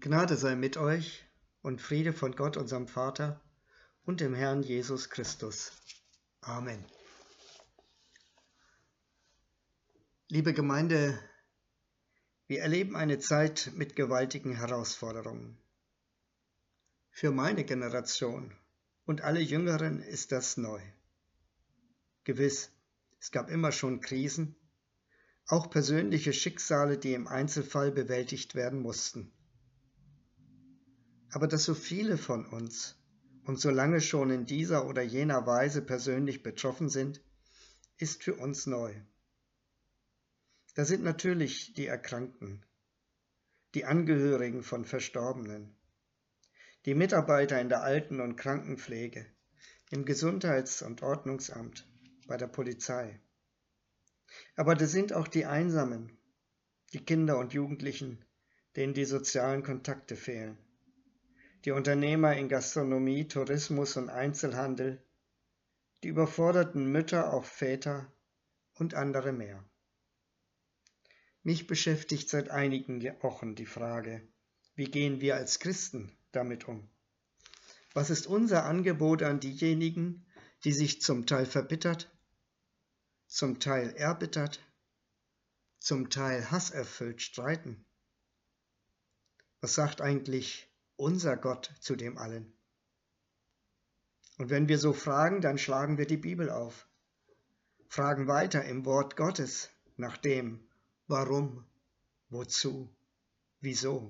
Gnade sei mit euch und Friede von Gott, unserem Vater und dem Herrn Jesus Christus. Amen. Liebe Gemeinde, wir erleben eine Zeit mit gewaltigen Herausforderungen. Für meine Generation und alle Jüngeren ist das neu. Gewiss, es gab immer schon Krisen, auch persönliche Schicksale, die im Einzelfall bewältigt werden mussten. Aber dass so viele von uns und so lange schon in dieser oder jener Weise persönlich betroffen sind, ist für uns neu. Da sind natürlich die Erkrankten, die Angehörigen von Verstorbenen, die Mitarbeiter in der Alten- und Krankenpflege, im Gesundheits- und Ordnungsamt, bei der Polizei. Aber da sind auch die Einsamen, die Kinder und Jugendlichen, denen die sozialen Kontakte fehlen, die Unternehmer in Gastronomie, Tourismus und Einzelhandel, die überforderten Mütter, auch Väter und andere mehr. Mich beschäftigt seit einigen Wochen die Frage, wie gehen wir als Christen damit um? Was ist unser Angebot an diejenigen, die sich zum Teil verbittert, zum Teil erbittert, zum Teil hasserfüllt streiten? Was sagt eigentlich unser Gott zu dem allen? Und wenn wir so fragen, dann schlagen wir die Bibel auf, fragen weiter im Wort Gottes nach dem, warum, wozu, wieso.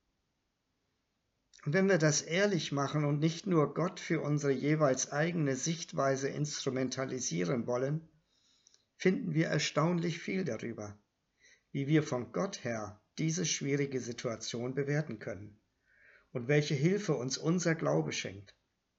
Und wenn wir das ehrlich machen und nicht nur Gott für unsere jeweils eigene Sichtweise instrumentalisieren wollen, finden wir erstaunlich viel darüber, wie wir von Gott her diese schwierige Situation bewerten können und welche Hilfe uns unser Glaube schenkt.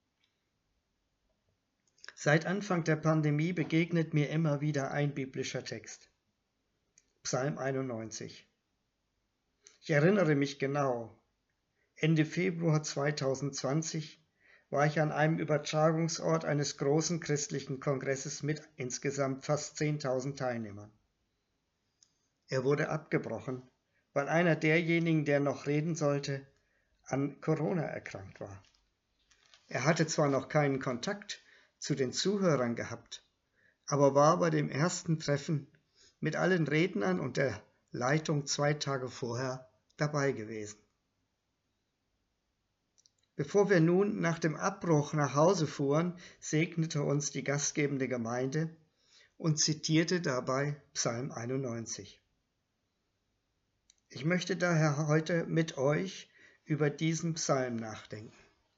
Seit Anfang der Pandemie begegnet mir immer wieder ein biblischer Text. Psalm 91. Ich erinnere mich genau, Ende Februar 2020 war ich an einem Übertragungsort eines großen christlichen Kongresses mit insgesamt fast 10.000 Teilnehmern. Er wurde abgebrochen, weil einer derjenigen, der noch reden sollte, an Corona erkrankt war. Er hatte zwar noch keinen Kontakt zu den Zuhörern gehabt, aber war bei dem ersten Treffen mit allen Rednern und der Leitung 2 Tage vorher dabei gewesen. Bevor wir nun nach dem Abbruch nach Hause fuhren, segnete uns die gastgebende Gemeinde und zitierte dabei Psalm 91. Ich möchte daher heute mit euch über diesen Psalm nachdenken.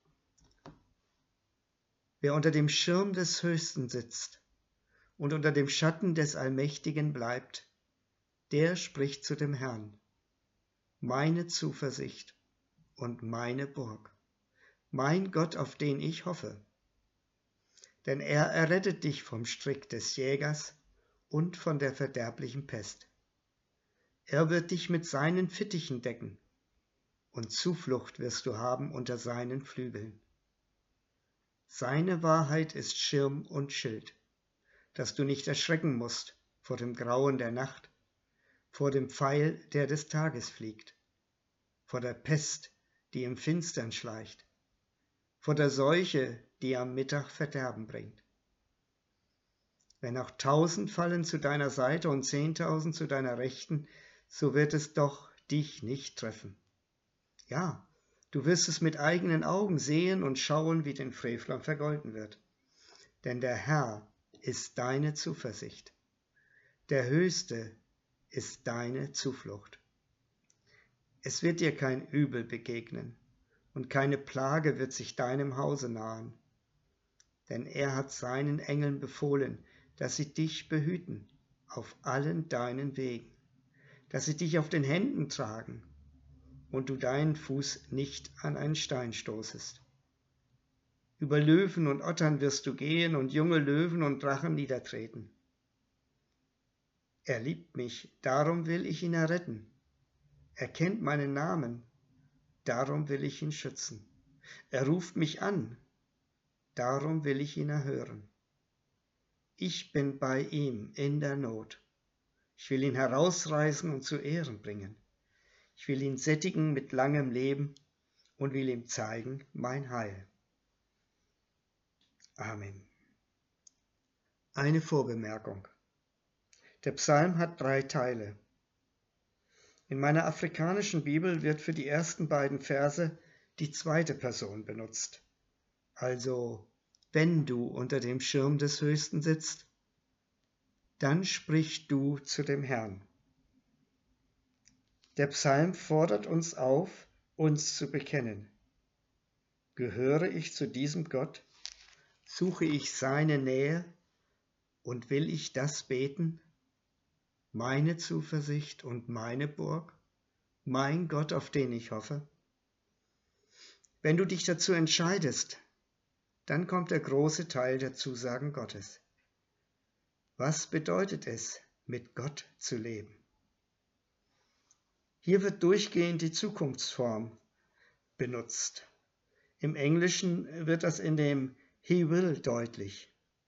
Wer unter dem Schirm des Höchsten sitzt und unter dem Schatten des Allmächtigen bleibt, der spricht zu dem Herrn: Meine Zuversicht und meine Burg, mein Gott, auf den ich hoffe. Denn er errettet dich vom Strick des Jägers und von der verderblichen Pest. Er wird dich mit seinen Fittichen decken, und Zuflucht wirst du haben unter seinen Flügeln. Seine Wahrheit ist Schirm und Schild, dass du nicht erschrecken musst vor dem Grauen der Nacht, vor dem Pfeil, der des Tages fliegt, vor der Pest, die im Finstern schleicht, vor der Seuche, die am Mittag Verderben bringt. Wenn auch 1.000 fallen zu deiner Seite und 10.000 zu deiner Rechten, so wird es doch dich nicht treffen. Ja, du wirst es mit eigenen Augen sehen und schauen, wie den Frevlern vergolten wird. Denn der Herr ist deine Zuversicht. Der Höchste ist deine Zuflucht. Es wird dir kein Übel begegnen, und keine Plage wird sich deinem Hause nahen. Denn er hat seinen Engeln befohlen, dass sie dich behüten auf allen deinen Wegen, dass sie dich auf den Händen tragen und du deinen Fuß nicht an einen Stein stoßest. Über Löwen und Ottern wirst du gehen und junge Löwen und Drachen niedertreten. Er liebt mich, darum will ich ihn erretten. Er kennt meinen Namen, darum will ich ihn schützen. Er ruft mich an, darum will ich ihn erhören. Ich bin bei ihm in der Not. Ich will ihn herausreißen und zu Ehren bringen. Ich will ihn sättigen mit langem Leben und will ihm zeigen mein Heil. Amen. Eine Vorbemerkung. Der Psalm hat 3 Teile. In meiner afrikanischen Bibel wird für die ersten beiden Verse die zweite Person benutzt. Also, wenn du unter dem Schirm des Höchsten sitzt, dann sprich du zu dem Herrn. Der Psalm fordert uns auf, uns zu bekennen. Gehöre ich zu diesem Gott? Suche ich seine Nähe und will ich das beten? Meine Zuversicht und meine Burg? Mein Gott, auf den ich hoffe? Wenn du dich dazu entscheidest, dann kommt der große Teil der Zusagen Gottes. Was bedeutet es, mit Gott zu leben? Hier wird durchgehend die Zukunftsform benutzt. Im Englischen wird das in dem He will deutlich.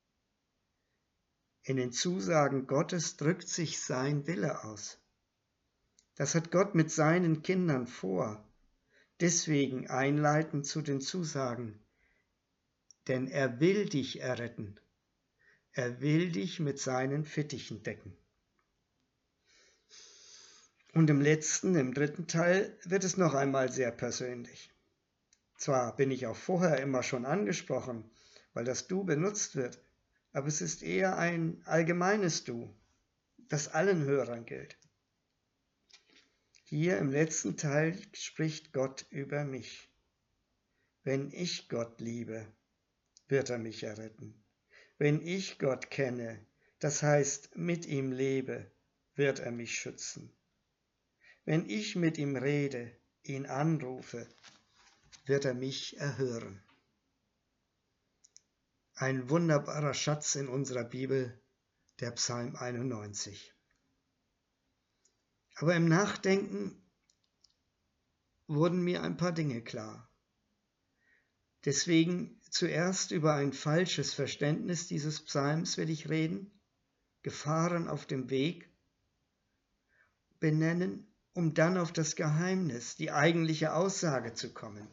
In den Zusagen Gottes drückt sich sein Wille aus. Das hat Gott mit seinen Kindern vor. Deswegen einleitend zu den Zusagen. Denn er will dich erretten. Er will dich mit seinen Fittichen decken. Und im 3. Teil, wird es noch einmal sehr persönlich. Zwar bin ich auch vorher immer schon angesprochen, weil das Du benutzt wird, aber es ist eher ein allgemeines Du, das allen Hörern gilt. Hier im letzten Teil spricht Gott über mich. Wenn ich Gott liebe, wird er mich erretten. Wenn ich Gott kenne, das heißt mit ihm lebe, wird er mich schützen. Wenn ich mit ihm rede, ihn anrufe, wird er mich erhören. Ein wunderbarer Schatz in unserer Bibel, der Psalm 91. Aber im Nachdenken wurden mir ein paar Dinge klar. Deswegen zuerst über ein falsches Verständnis dieses Psalms will ich reden, Gefahren auf dem Weg benennen, um dann auf das Geheimnis, die eigentliche Aussage zu kommen.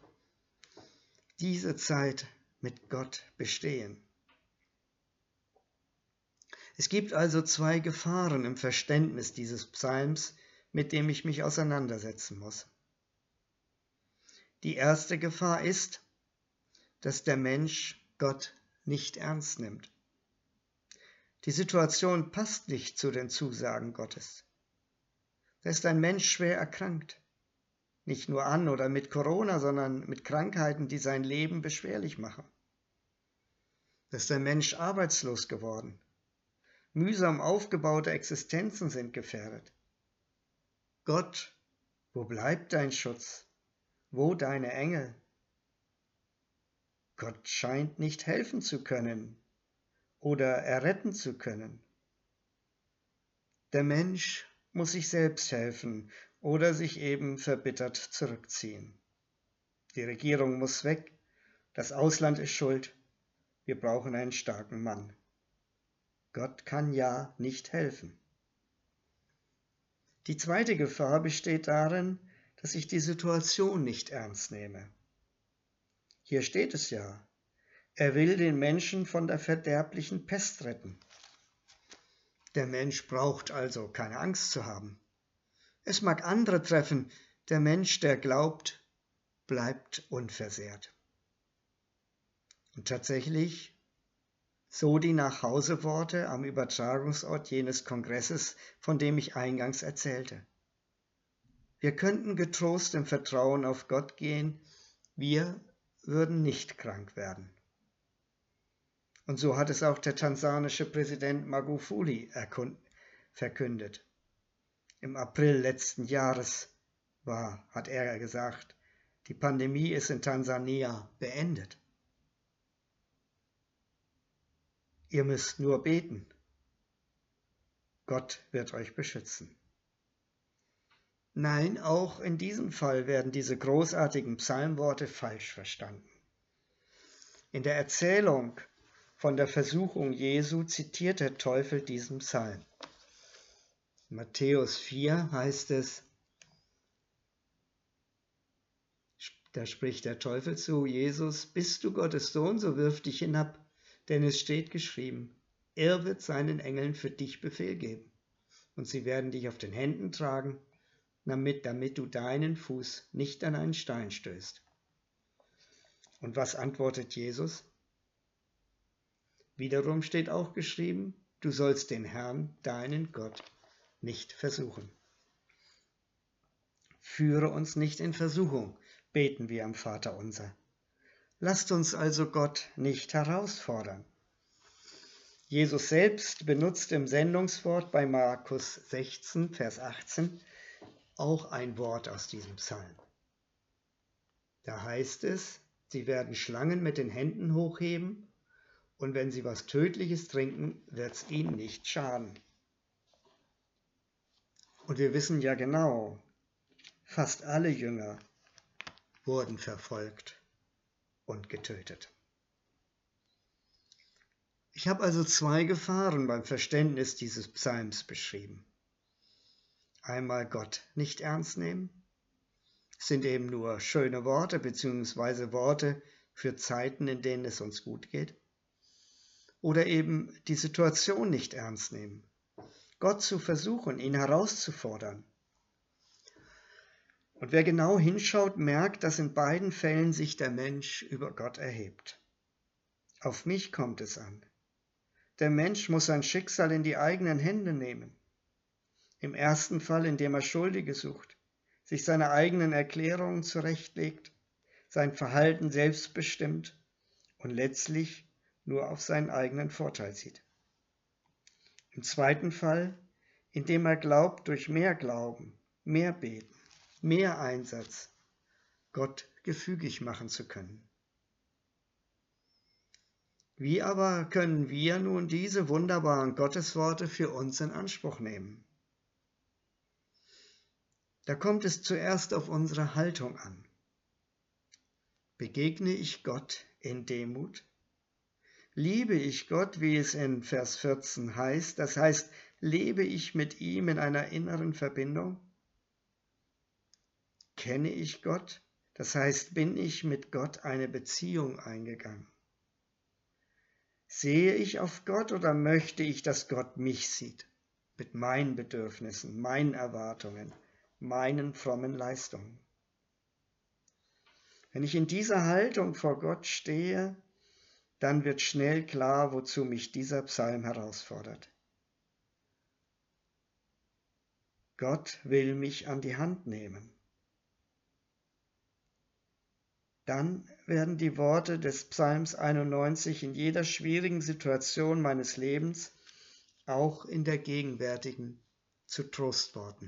Diese Zeit mit Gott bestehen. Es gibt also 2 Gefahren im Verständnis dieses Psalms, mit dem ich mich auseinandersetzen muss. Die erste Gefahr ist, dass der Mensch Gott nicht ernst nimmt. Die Situation passt nicht zu den Zusagen Gottes. Da ist ein Mensch schwer erkrankt. Nicht nur an oder mit Corona, sondern mit Krankheiten, die sein Leben beschwerlich machen. Da ist ein Mensch arbeitslos geworden. Mühsam aufgebaute Existenzen sind gefährdet. Gott, wo bleibt dein Schutz? Wo deine Engel? Gott scheint nicht helfen zu können oder erretten zu können. Der Mensch muss sich selbst helfen oder sich eben verbittert zurückziehen. Die Regierung muss weg, das Ausland ist schuld, wir brauchen einen starken Mann. Gott kann ja nicht helfen. Die zweite Gefahr besteht darin, dass ich die Situation nicht ernst nehme. Hier steht es ja, er will den Menschen von der verderblichen Pest retten. Der Mensch braucht also keine Angst zu haben. Es mag andere treffen, der Mensch, der glaubt, bleibt unversehrt. Und tatsächlich, so die Nachhauseworte am Übertragungsort jenes Kongresses, von dem ich eingangs erzählte. Wir könnten getrost im Vertrauen auf Gott gehen, wir würden nicht krank werden. Und so hat es auch der tansanische Präsident Magufuli verkündet. Im April letzten Jahres hat er gesagt, die Pandemie ist in Tansania beendet. Ihr müsst nur beten. Gott wird euch beschützen. Nein, auch in diesem Fall werden diese großartigen Psalmworte falsch verstanden. In der Erzählung von der Versuchung Jesu zitiert der Teufel diesen Psalm. In Matthäus 4 heißt es, Da spricht der Teufel zu Jesus: Bist du Gottes Sohn, so wirf dich hinab, denn es steht geschrieben, er wird seinen Engeln für dich Befehl geben, und sie werden dich auf den Händen tragen, damit du deinen Fuß nicht an einen Stein stößt. Und was antwortet Jesus? Wiederum steht auch geschrieben, du sollst den Herrn, deinen Gott, nicht versuchen. Führe uns nicht in Versuchung, beten wir am Vaterunser. Lasst uns also Gott nicht herausfordern. Jesus selbst benutzt im Sendungswort bei Markus 16, Vers 18 auch ein Wort aus diesem Psalm. Da heißt es, sie werden Schlangen mit den Händen hochheben, und wenn sie was Tödliches trinken, wird es ihnen nicht schaden. Und wir wissen ja genau, fast alle Jünger wurden verfolgt und getötet. Ich habe also zwei Gefahren beim Verständnis dieses Psalms beschrieben. Einmal Gott nicht ernst nehmen, sind eben nur schöne Worte bzw. Worte für Zeiten, in denen es uns gut geht. Oder eben die Situation nicht ernst nehmen, Gott zu versuchen, ihn herauszufordern. Und wer genau hinschaut, merkt, dass in beiden Fällen sich der Mensch über Gott erhebt. Auf mich kommt es an. Der Mensch muss sein Schicksal in die eigenen Hände nehmen. Im ersten Fall, indem er Schuldige sucht, sich seine eigenen Erklärungen zurechtlegt, sein Verhalten selbst bestimmt und letztlich nur auf seinen eigenen Vorteil sieht. Im zweiten Fall, indem er glaubt, durch mehr Glauben, mehr Beten, mehr Einsatz, Gott gefügig machen zu können. Wie aber können wir nun diese wunderbaren Gottesworte für uns in Anspruch nehmen? Da kommt es zuerst auf unsere Haltung an. Begegne ich Gott in Demut? Liebe ich Gott, wie es in Vers 14 heißt? Das heißt, lebe ich mit ihm in einer inneren Verbindung? Kenne ich Gott? Das heißt, bin ich mit Gott eine Beziehung eingegangen? Sehe ich auf Gott oder möchte ich, dass Gott mich sieht? Mit meinen Bedürfnissen, meinen Erwartungen, meinen frommen Leistungen. Wenn ich in dieser Haltung vor Gott stehe, dann wird schnell klar, wozu mich dieser Psalm herausfordert. Gott will mich an die Hand nehmen. Dann werden die Worte des Psalms 91 in jeder schwierigen Situation meines Lebens, auch in der gegenwärtigen, zu Trostworten.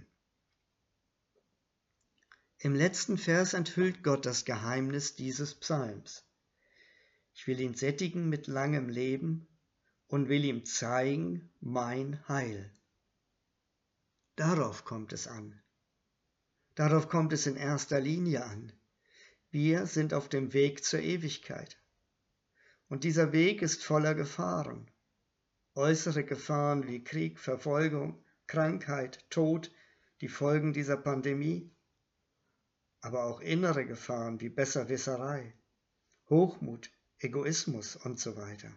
Im letzten Vers enthüllt Gott das Geheimnis dieses Psalms. Ich will ihn sättigen mit langem Leben und will ihm zeigen mein Heil. Darauf kommt es an. Darauf kommt es in erster Linie an. Wir sind auf dem Weg zur Ewigkeit. Und dieser Weg ist voller Gefahren. Äußere Gefahren wie Krieg, Verfolgung, Krankheit, Tod, die Folgen dieser Pandemie, aber auch innere Gefahren wie Besserwisserei, Hochmut, Egoismus und so weiter.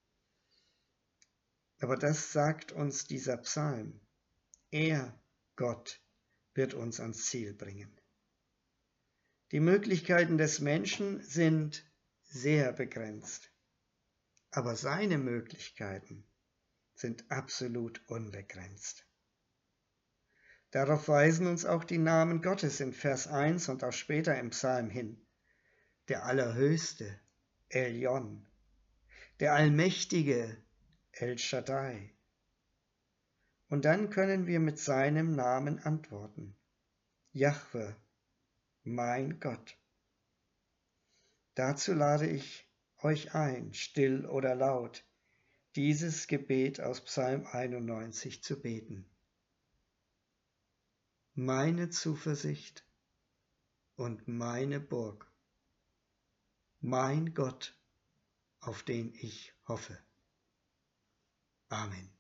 Aber das sagt uns dieser Psalm. Er, Gott, wird uns ans Ziel bringen. Die Möglichkeiten des Menschen sind sehr begrenzt, aber seine Möglichkeiten sind absolut unbegrenzt. Darauf weisen uns auch die Namen Gottes in Vers 1 und auch später im Psalm hin. Der Allerhöchste, Elyon, der Allmächtige, El Shaddai. Und dann können wir mit seinem Namen antworten. Jahwe, mein Gott. Dazu lade ich euch ein, still oder laut, dieses Gebet aus Psalm 91 zu beten. Meine Zuversicht und meine Burg, mein Gott, auf den ich hoffe. Amen.